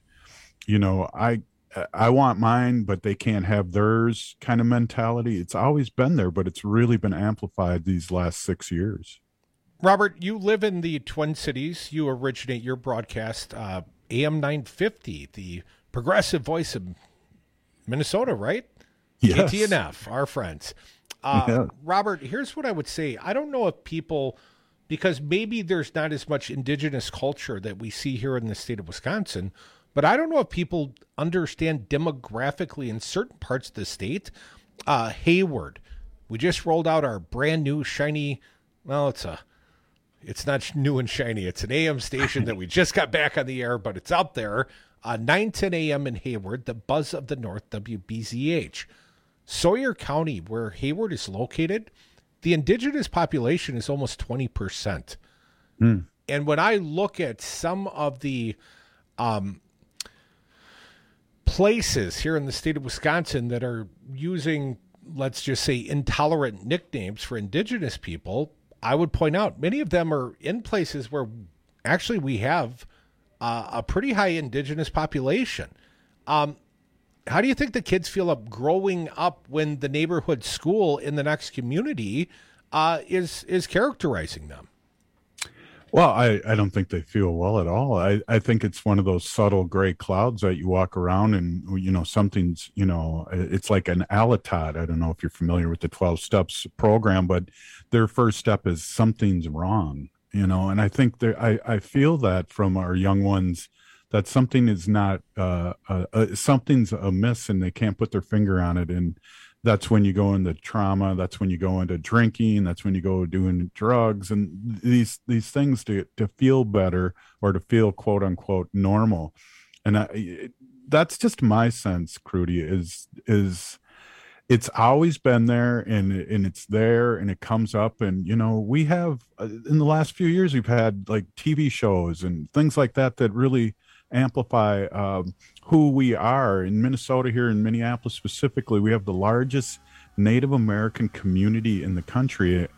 I want mine, but they can't have theirs kind of mentality. It's always been there, but it's really been amplified these last 6 years. Robert, you live in the Twin Cities. You originate your broadcast, AM 950, the progressive voice of Minnesota, right? Yes. KTNF, our friends. Yeah. Robert, here's what I would say. I don't know if people, because maybe there's not as much indigenous culture that we see here in the state of Wisconsin, but I don't know if people understand demographically in certain parts of the state. Hayward, we just rolled out our brand new shiny, well, it's not new and shiny. It's an AM station that we just got back on the air, but it's out there. 9:10 a.m. in Hayward, the buzz of the North, WBZH. Sawyer County, where Hayward is located, the indigenous population is almost 20%. And when I look at some of the places here in the state of Wisconsin that are using, let's just say, intolerant nicknames for indigenous people, I would point out many of them are in places where actually we have a pretty high indigenous population. How do you think the kids feel up growing up when the neighborhood school in the next community is characterizing them? Well, I don't think they feel well at all. I think it's one of those subtle gray clouds that you walk around and, something's, it's like an Alatot. I don't know if you're familiar with the 12 Steps program, but their first step is something's wrong, and I think I feel that from our young ones that something is not, something's amiss and they can't put their finger on it. And that's when you go into trauma. That's when you go into drinking. That's when you go doing drugs and these things to feel better or to feel quote unquote normal. And that's just my sense, Crudy, is it's always been there and it's there and it comes up. And, we have in the last few years, we've had like TV shows and things like that really amplify who we are. In Minnesota, here in Minneapolis specifically, we have the largest Native American community in the country,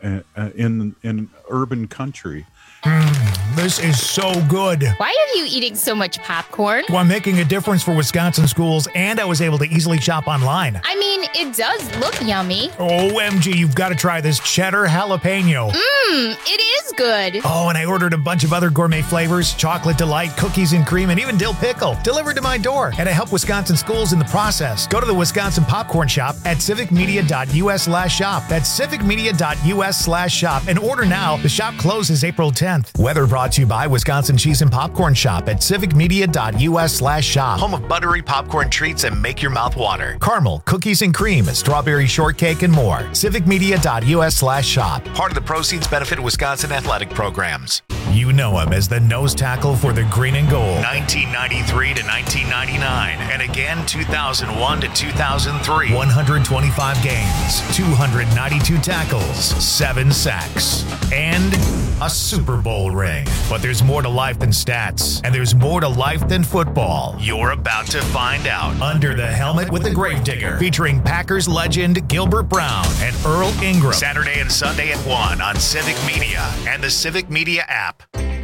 in urban country. This is so good. Why are you eating so much popcorn? Well, I'm making a difference for Wisconsin schools, and I was able to easily shop online. I mean, it does look yummy. OMG, you've got to try this cheddar jalapeno. It is good. Oh, and I ordered a bunch of other gourmet flavors, chocolate delight, cookies and cream, and even dill pickle, delivered to my door. And I help Wisconsin schools in the process. Go to the Wisconsin Popcorn Shop at civicmedia.us/shop. That's civicmedia.us/shop. And order now. The shop closes April 10th. Weather brought to you by Wisconsin Cheese and Popcorn Shop at civicmedia.us/shop. Home of buttery popcorn treats and make your mouth water. Caramel, cookies and cream, strawberry shortcake, and more. civicmedia.us/shop. Part of the proceeds benefit Wisconsin athletic programs. You know him as the nose tackle for the Green and Gold. 1993 to 1999, and again 2001 to 2003. 125 games, 292 tackles, 7 sacks, and a Super Bowl ring. But there's more to life than stats, and there's more to life than football. You're about to find out. Under the Helmet with the Gravedigger, featuring Packers legend Gilbert Brown and Earl Ingram. Saturday and Sunday at 1 on Civic Media and the Civic Media app.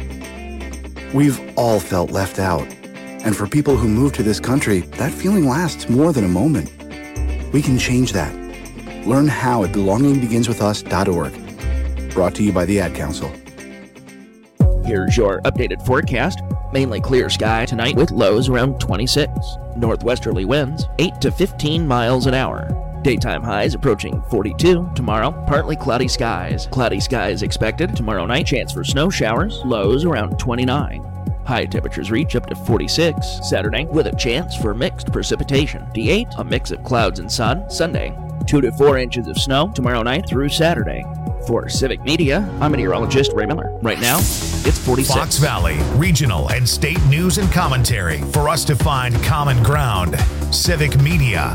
We've all felt left out. And for people who move to this country, that feeling lasts more than a moment. We can change that. Learn how at belongingbeginswithus.org. Brought to you by the Ad Council. Here's your updated forecast. Mainly clear sky tonight with lows around 26. Northwesterly winds 8 to 15 miles an hour. Daytime highs approaching 42 tomorrow. Partly cloudy skies. Cloudy skies expected tomorrow night. Chance for snow showers. Lows around 29. High temperatures reach up to 46 Saturday with a chance for mixed precipitation. D8, a mix of clouds and sun. Sunday, 2 to 4 inches of snow tomorrow night through Saturday. For Civic Media, I'm meteorologist Ray Miller. Right now, it's 46. Fox Valley, regional and state news and commentary for us to find common ground. Civic Media.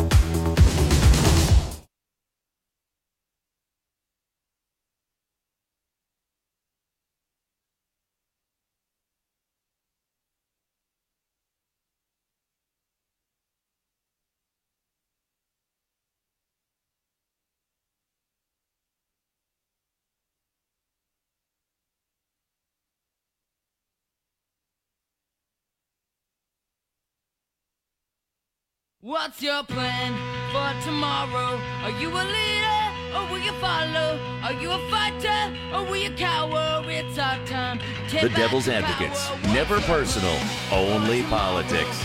What's your plan for tomorrow? Are you a leader or will you follow? Are you a fighter or will you cower? It's our time. The Devil's Advocates. Never personal, only politics.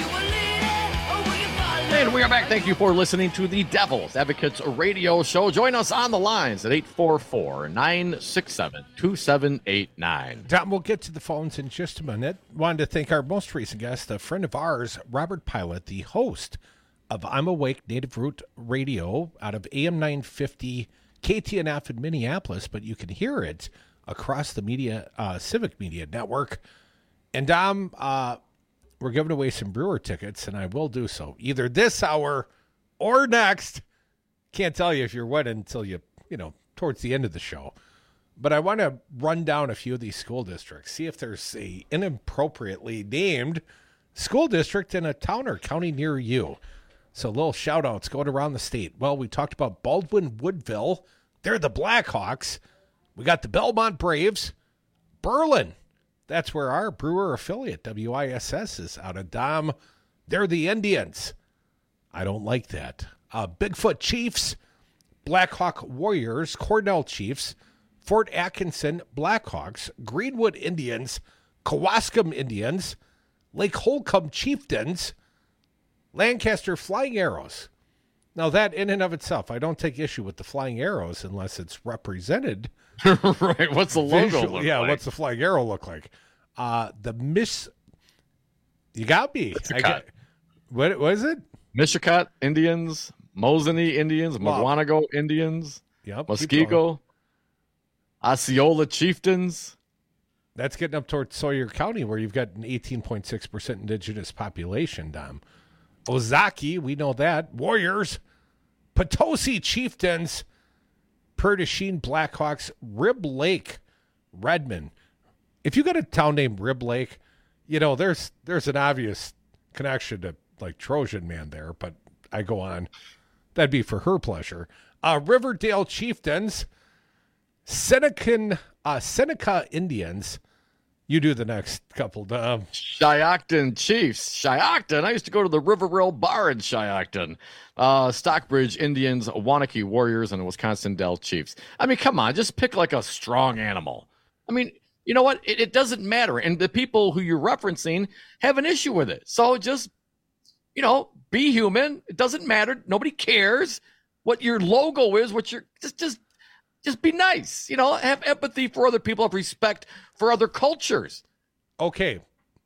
And we are back. Thank you for listening to the Devil's Advocates radio show. Join us on the lines at 844-967-2789. Tom, we'll get to the phones in just a minute. Wanted to thank our most recent guest, a friend of ours, Robert Pilot, the host of I'm Awake Native Root Radio out of AM 950 KTNF in Minneapolis, but you can hear it across the media, Civic Media Network. And Dom, we're giving away some Brewer tickets, and I will do so either this hour or next. Can't tell you if you're winning until towards the end of the show. But I want to run down a few of these school districts, see if there's a inappropriately named school district in a town or county near you. So little shout-outs going around the state. Well, we talked about Baldwin Woodville. They're the Blackhawks. We got the Belmont Braves. Berlin. That's where our Brewer affiliate, WISS, is out of. Dom. They're the Indians. I don't like that. Bigfoot Chiefs, Blackhawk Warriors, Cornell Chiefs, Fort Atkinson Blackhawks, Greenwood Indians, Kewaskum Indians, Lake Holcomb Chieftains, Lancaster Flying Arrows. Now that in and of itself, I don't take issue with the Flying Arrows unless it's represented. Right. What's the logo look like? What's the Flying Arrow look like? You got me. What is it? Mishicot Indians, Mosinee Indians, Mugwanago Indians, Muskego, Osceola Chieftains. That's getting up towards Sawyer County, where you've got an 18.6% indigenous population, Dom. Ozaki, we know that. Warriors, Potosi Chieftains, Perdesheen Blackhawks, Rib Lake, Redmond. If you got a town named Rib Lake, there's an obvious connection to like Trojan Man there, but I go on. That'd be for her pleasure. Riverdale Chieftains, Seneca Indians. You do the next couple. Shiocton Chiefs. Shiocton. I used to go to the River Rail Bar in Shiocton. Stockbridge Indians, Wanakee Warriors, and Wisconsin Dell Chiefs. I mean, come on. Just pick like a strong animal. I mean, you know what? It doesn't matter. And the people who you're referencing have an issue with it. So just, be human. It doesn't matter. Nobody cares what your logo is, what your just be nice. Have empathy for other people, have respect for other cultures. Okay.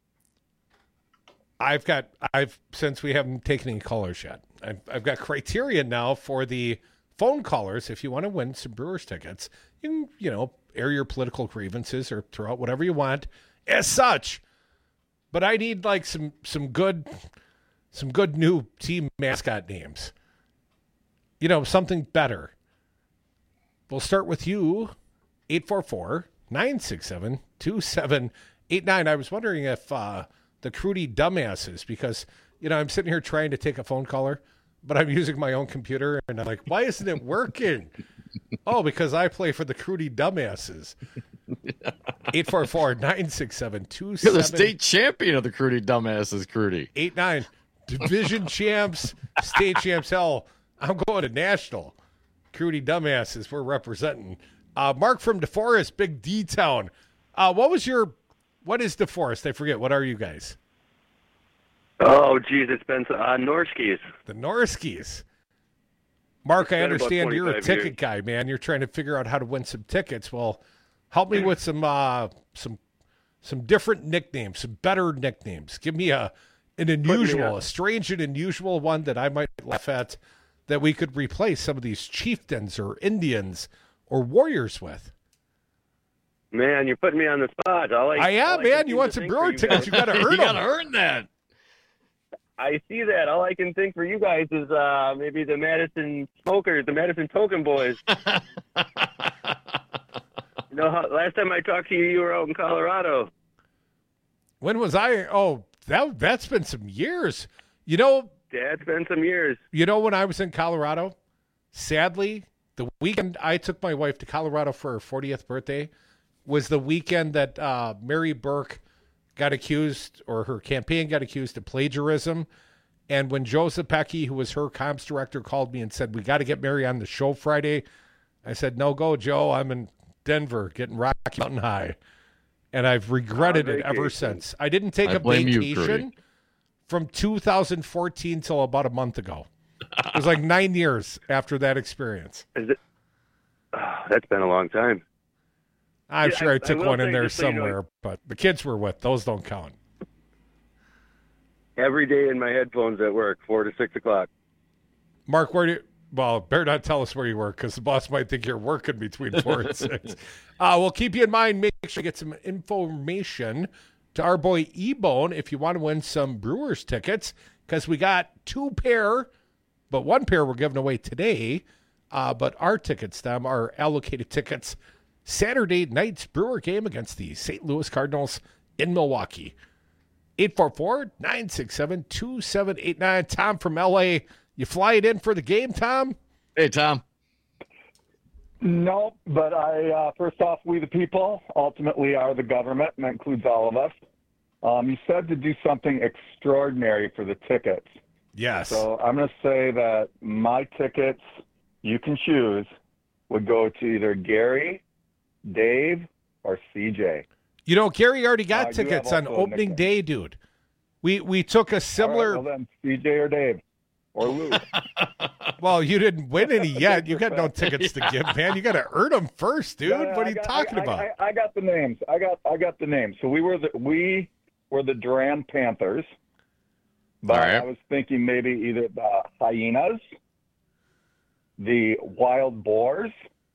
Since we haven't taken any callers yet, I've got criteria now for the phone callers. If you want to win some Brewers tickets, you can, air your political grievances or throw out whatever you want as such. But I need like some good new team mascot names. Something better. We'll start with you, 844-967-2789. I was wondering if the Crudy dumbasses, because, I'm sitting here trying to take a phone caller, but I'm using my own computer, and I'm like, why isn't it working? Oh, because I play for the Crudy dumbasses. 844-967-2789. You're the state champion of the Crudy dumbasses, Crudy. 89. Division champs, state champs. Hell, I'm going to national. Crudy dumbasses, we're representing. Mark from DeForest, Big D Town. What is DeForest? I forget. What are you guys? Oh, geez, it's been Norskies. The Norskies. Mark, I understand you're a ticket guy, man. You're trying to figure out how to win some tickets. Well, help me with some different nicknames, some better nicknames. Give me a strange and unusual one that I might laugh at, that we could replace some of these chieftains or Indians or warriors with. Man, you're putting me on the spot. I am, man. You want some Brewer tickets? You got to earn them. You got to earn that. I see that. All I can think for you guys is maybe the Madison Smokers, the Madison Token Boys. Last time I talked to you, you were out in Colorado. When was I? Oh, that's been some years. That's been some years. When I was in Colorado, sadly, the weekend I took my wife to Colorado for her 40th birthday was the weekend that Mary Burke got accused, or her campaign got accused of plagiarism. And when Joe Zepecki, who was her comms director, called me and said, we got to get Mary on the show Friday, I said, no go, Joe. I'm in Denver getting Rocky Mountain High. And I've regretted it ever since. I didn't take a vacation from 2014 till about a month ago. It was like 9 years after that experience. That's been a long time. I'm sure I took one in there somewhere, but the kids were with. Those don't count. Every day in my headphones at work, 4 to 6 o'clock. Mark, better not tell us where you work, because the boss might think you're working between 4 and 6. We'll keep you in mind. Make sure you get some information to our boy E-Bone if you want to win some Brewers tickets, because we got 2 pair, but 1 pair we're giving away today. But our tickets, are allocated tickets. Saturday night's Brewer game against the St. Louis Cardinals in Milwaukee. 844-967-2789. Tom from L.A., you fly it in for the game, Tom? Hey, Tom. No, but first off, we the people ultimately are the government, and that includes all of us. You said to do something extraordinary for the tickets. Yes. So I'm going to say that my tickets, you can choose, would go to either Gary, Dave, or CJ. Gary already got tickets on opening day, dude. We took a similar... All right, well then, CJ or Dave. Or Lou. Well, you didn't win any yet. You got no tickets to give, man. You got to earn them first, dude. Yeah, what are you talking about? I got the names. I got the names. So we were the Duran Panthers. But all right. I was thinking maybe either the Hyenas, the Wild Boars,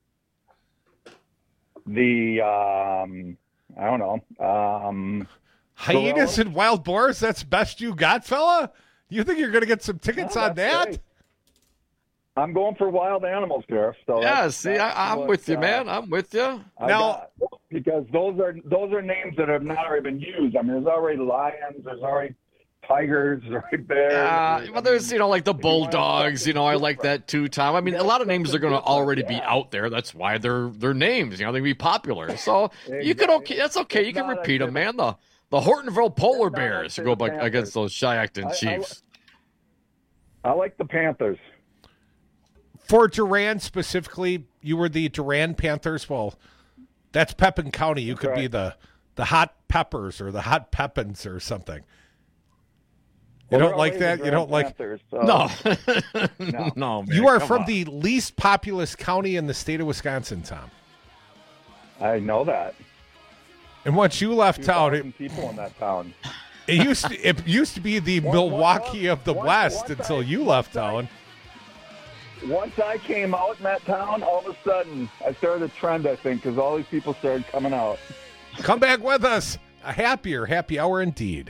the I don't know. Hyenas and Wild Boars? That's best you got, fella? You think you're going to get some tickets on that? Great. I'm going for wild animals, Sheriff. So yeah, I'm with you, man. I'm with you. Because those are names that have not already been used. I mean, there's already lions, there's already tigers, there's already bears. Well, there's like the bulldogs. I like that too, Tom. I mean, a lot of names are going to already be out there. That's why they're names. They can be popular. So you can that's okay. You can repeat them, man. The Hortonville Polar Bears go back against those Shiacton Chiefs. I like the Panthers. For Duran specifically, you were the Duran Panthers. Well, that's Pepin County. You could be the Hot Peppers or the Hot Pepins or something. You don't like that? You don't like... Panthers, so. No. No, man. You are from the least populous county in the state of Wisconsin, Tom. I know that. And once you left town, people in that town. It used to be the Milwaukee of the West until you left town. Once I came out in that town, all of a sudden I started a trend, I think, because all these people started coming out. Come back with us. A happy hour indeed.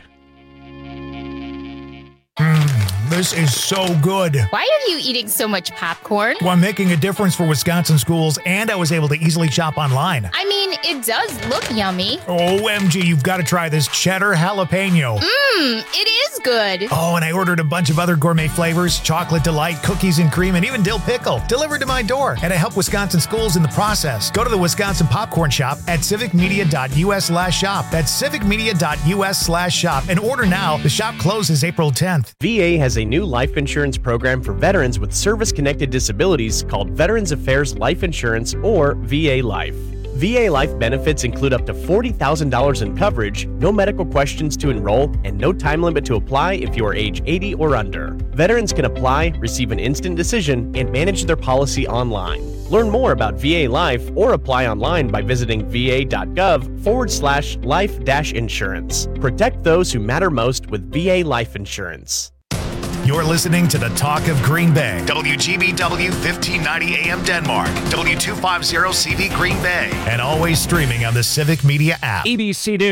This is so good. Why are you eating so much popcorn? Well, I'm making a difference for Wisconsin schools, and I was able to easily shop online. I mean, it does look yummy. OMG, you've got to try this cheddar jalapeno. It is good. Oh, and I ordered a bunch of other gourmet flavors, chocolate delight, cookies and cream, and even dill pickle, delivered to my door. And I help Wisconsin schools in the process. Go to the Wisconsin Popcorn Shop at civicmedia.us/shop. That's civicmedia.us/shop. And order now. The shop closes April 10th. VA has a a new life insurance program for veterans with service-connected disabilities called Veterans Affairs Life Insurance, or VA Life. VA Life benefits include up to $40,000 in coverage, no medical questions to enroll, and no time limit to apply if you are age 80 or under. Veterans can apply, receive an instant decision, and manage their policy online. Learn more about VA Life or apply online by visiting va.gov/life-insurance. Protect those who matter most with VA Life Insurance. You're listening to the Talk of Green Bay. WGBW 1590 AM Denmark. W250 CV Green Bay. And always streaming on the Civic Media app. ABC News.